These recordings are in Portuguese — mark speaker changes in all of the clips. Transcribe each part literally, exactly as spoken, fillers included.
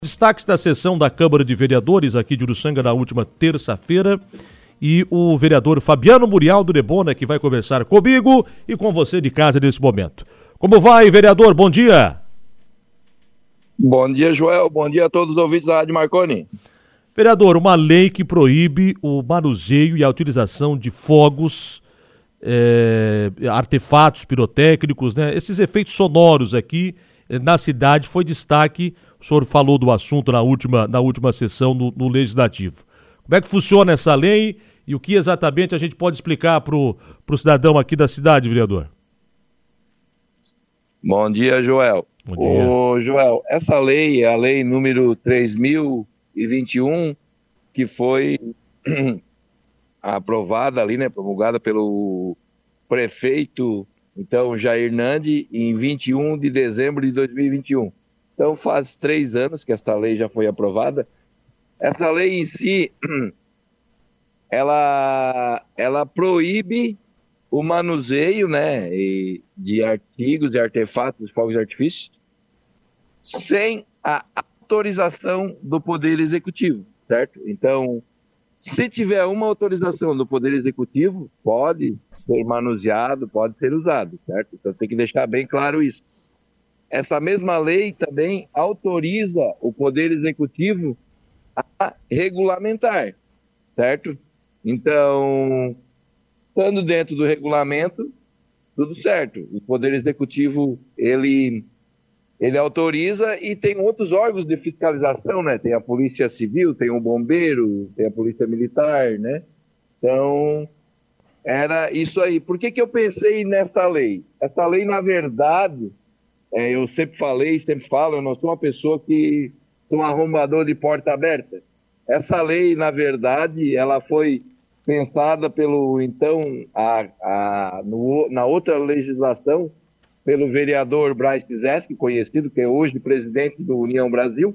Speaker 1: Destaques da sessão da Câmara de Vereadores aqui de Uruçanga na última terça-feira e o vereador Fabiano Murial do Nebona que vai conversar comigo e com você de casa nesse momento. Como vai, vereador? Bom dia.
Speaker 2: Bom dia, Joel. Bom dia a todos os ouvintes da Rádio Marconi.
Speaker 1: Vereador, uma lei que proíbe o manuseio e a utilização de fogos, é, artefatos pirotécnicos, né? Esses efeitos sonoros aqui eh, na cidade foi destaque. O senhor falou do assunto na última, na última sessão no, no Legislativo. Como é que funciona essa lei e o que exatamente a gente pode explicar para o cidadão aqui da cidade, vereador?
Speaker 2: Bom dia, Joel.
Speaker 1: Bom dia.
Speaker 2: Ô, Joel, essa lei é a lei número três mil e vinte e um, que foi aprovada ali, né, promulgada pelo prefeito, então, Jair Nandi, em vinte e um de dezembro de dois mil e vinte e um. Então faz três anos que esta lei já foi aprovada. Essa lei em si, ela, ela proíbe o manuseio, né, de artigos, de artefatos, de fogos de artifício, sem a autorização do Poder Executivo, certo? Então, se tiver uma autorização do Poder Executivo, pode ser manuseado, pode ser usado, certo? Então tem que deixar bem claro isso. Essa mesma lei também autoriza o Poder Executivo a regulamentar, certo? Então, estando dentro do regulamento, tudo certo. O Poder Executivo, ele, ele autoriza e tem outros órgãos de fiscalização, né? Tem a Polícia Civil, tem o Bombeiro, tem a Polícia Militar, né? Então, era isso aí. Por que que eu pensei nessa lei? Essa lei, na verdade... É, eu sempre falei, sempre falo, eu não sou uma pessoa que sou um arrombador de porta aberta. Essa lei, na verdade, ela foi pensada pelo, então, a, a, no, na outra legislação, pelo vereador Braz Cizeschi, conhecido, que é hoje presidente do União Brasil.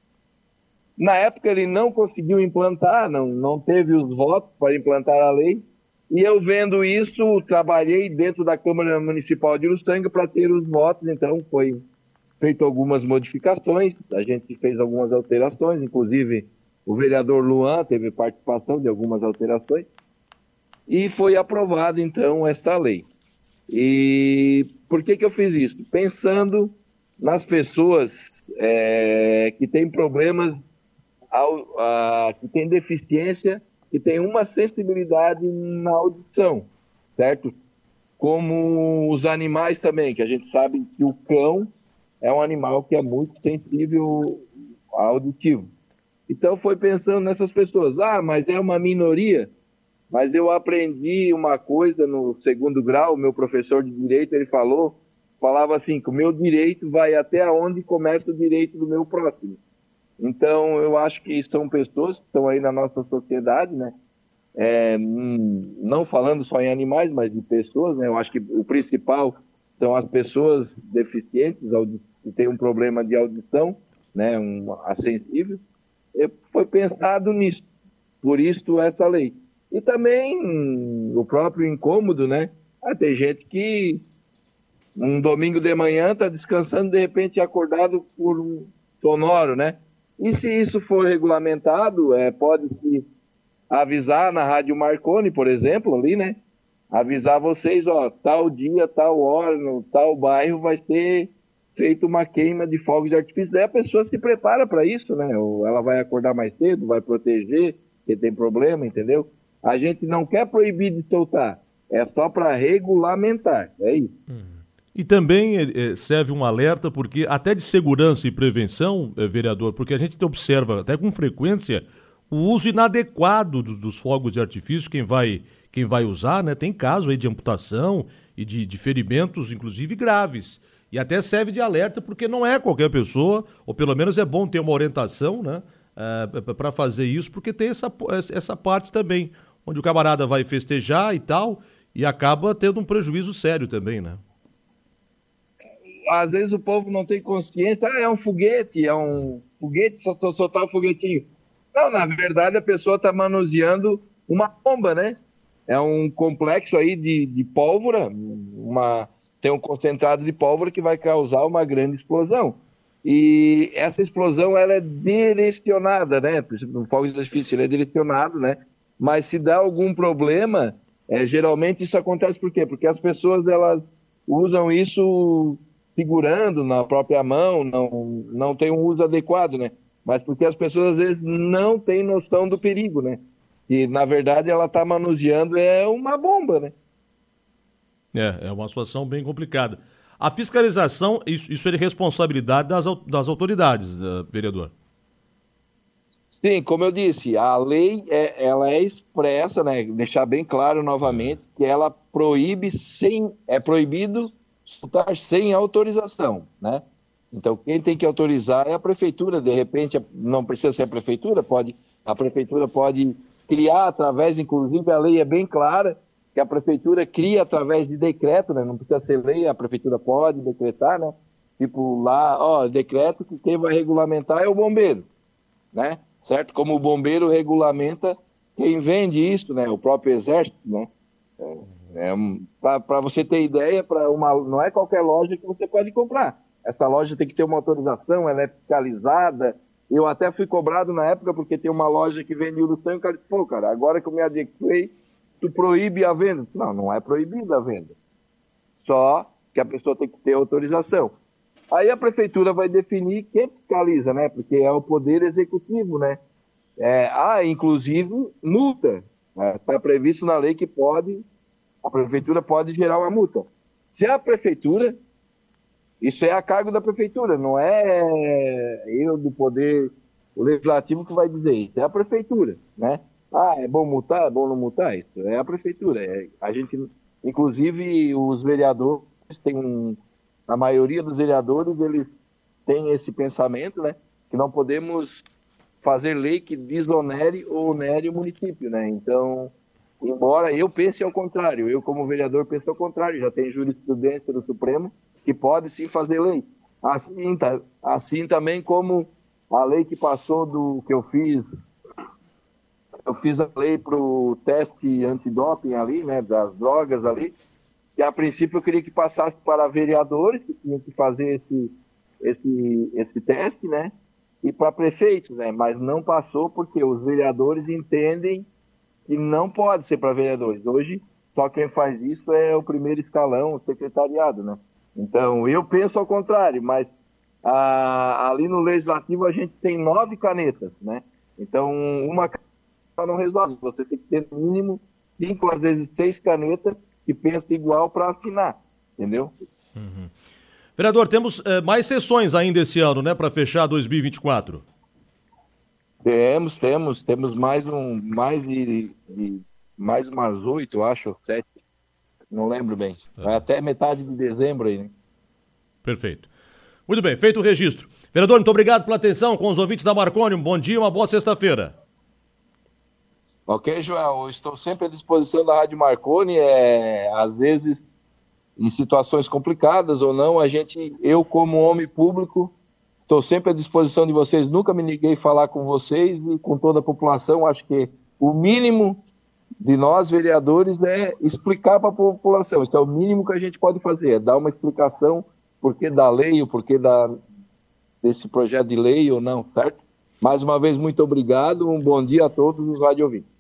Speaker 2: Na época ele não conseguiu implantar, não, não teve os votos para implantar a lei. E eu vendo isso, trabalhei dentro da Câmara Municipal de Uruçanga para ter os votos, então foi feito algumas modificações, a gente fez algumas alterações, inclusive o vereador Luan teve participação de algumas alterações, e foi aprovado então esta lei. E por que que eu fiz isso? Pensando nas pessoas é, que têm problemas, ao, a, que têm deficiência, que tem uma sensibilidade na audição, certo? Como os animais também, que a gente sabe que o cão é um animal que é muito sensível auditivo. Então foi pensando nessas pessoas, ah, mas é uma minoria, mas eu aprendi uma coisa no segundo grau, o meu professor de direito, ele falou, falava assim, que o meu direito vai até onde começa o direito do meu próximo. Então, eu acho que são pessoas que estão aí na nossa sociedade, né? É, não falando só em animais, mas de pessoas, né? Eu acho que o principal são as pessoas deficientes, que têm um problema de audição, né? Um, sensível. E foi pensado nisso, por isso essa lei. E também o próprio incômodo, né? Ah, tem gente que um domingo de manhã está descansando, de repente é acordado por um sonoro, né? E se isso for regulamentado, é, pode-se avisar na Rádio Marconi, por exemplo, ali, né? Avisar vocês, ó, tal dia, tal hora, no tal bairro vai ser feita uma queima de fogos de artifício. Daí a pessoa se prepara para isso, né? Ou ela vai acordar mais cedo, vai proteger, porque tem problema, entendeu? A gente não quer proibir de soltar, é só para regulamentar, é isso.
Speaker 1: Hum. E também eh, serve um alerta, porque até de segurança e prevenção, eh, vereador, porque a gente observa até com frequência o uso inadequado do, dos fogos de artifício, quem vai, quem vai usar, né? Tem caso aí de amputação e de, de ferimentos, inclusive graves. E até serve de alerta, porque não é qualquer pessoa, ou pelo menos é bom ter uma orientação, né? Uh, para fazer isso, porque tem essa, essa parte também, onde o camarada vai festejar e tal, e acaba tendo um prejuízo sério também, né?
Speaker 2: Às vezes o povo não tem consciência, ah, é um foguete, é um foguete, só, só soltar um foguetinho. Não, na verdade a pessoa está manuseando uma bomba, né? É um complexo aí de, de pólvora, uma, tem um concentrado de pólvora que vai causar uma grande explosão. E essa explosão ela é direcionada, né? Por exemplo, no fogo de artifício ele é direcionado, né? Mas se dá algum problema, é, geralmente isso acontece por quê? Porque as pessoas elas usam isso segurando na própria mão, não, não tem um uso adequado, né? Mas porque as pessoas às vezes não têm noção do perigo, né? E na verdade ela está manuseando é uma bomba, né?
Speaker 1: É, é uma situação bem complicada. A fiscalização, isso, isso é de responsabilidade das, das autoridades, uh, vereador.
Speaker 2: Sim, como eu disse, a lei é, ela é expressa, né? Deixar bem claro novamente que ela proíbe sem, é proibido soltar sem autorização, né? Então quem tem que autorizar é a prefeitura. De repente não precisa ser a prefeitura, pode a prefeitura pode criar através, inclusive a lei é bem clara que a prefeitura cria através de decreto, né? Não precisa ser lei, a prefeitura pode decretar, né? Tipo lá, ó, decreto que quem vai regulamentar é o bombeiro, né? Certo? Como o bombeiro regulamenta quem vende isso, né? O próprio exército, né? É, é, para você ter ideia, para uma, não é qualquer loja que você pode comprar. Essa loja tem que ter uma autorização, ela é fiscalizada. Eu até fui cobrado na época porque tem uma loja que vende Uruçã e o cara disse, pô, cara, agora que eu me adequei, tu proíbe a venda. Não, não é proibida a venda. Só que a pessoa tem que ter autorização. Aí a prefeitura vai definir quem fiscaliza, né? Porque é o poder executivo, né? É, ah, inclusive, multa. Está né? previsto na lei que pode, a prefeitura pode gerar uma multa. Se a prefeitura, isso é a cargo da prefeitura, não é eu do poder legislativo que vai dizer isso, é a prefeitura, né? Ah, é bom multar, é bom não multar? Isso é a prefeitura. É, a gente, inclusive, os vereadores têm um... A maioria dos vereadores, eles têm esse pensamento, né? Que não podemos fazer lei que desonere ou onere o município, né? Então, embora eu pense ao contrário, eu como vereador penso ao contrário, já tem jurisprudência do Supremo que pode sim fazer lei. Assim, tá, assim também como a lei que passou do que eu fiz, eu fiz a lei para o teste antidoping ali, né? Das drogas ali, que a princípio eu queria que passasse para vereadores, que tinham que fazer esse, esse, esse teste, né? E para prefeitos, né? Mas não passou porque os vereadores entendem que não pode ser para vereadores. Hoje, só quem faz isso é o primeiro escalão, o secretariado, né? Então, eu penso ao contrário, mas a, ali no Legislativo a gente tem nove canetas, né? Então, uma caneta não resolve. Você tem que ter no mínimo cinco, às vezes seis canetas que pensa igual para assinar, entendeu?
Speaker 1: Uhum. Vereador, temos eh, mais sessões ainda esse ano, né, para fechar dois mil e vinte e quatro.
Speaker 2: Temos, temos, temos mais um, mais de, de mais umas oito, acho, sete, não lembro bem. Vai é. até metade de dezembro aí, né?
Speaker 1: Perfeito. Muito bem, feito o registro. Vereador, muito obrigado pela atenção com os ouvintes da Marconi. Um bom dia, uma boa sexta-feira.
Speaker 2: Ok, Joel, eu estou sempre à disposição da Rádio Marconi, é, às vezes em situações complicadas ou não, a gente, eu como homem público, estou sempre à disposição de vocês, nunca me neguei a falar com vocês e com toda a população. Acho que o mínimo de nós, vereadores, é explicar para a população, isso é o mínimo que a gente pode fazer, é dar uma explicação porquê da lei, o porquê da, desse projeto de lei ou não, certo? Mais uma vez, muito obrigado, um bom dia a todos os rádio ouvintes.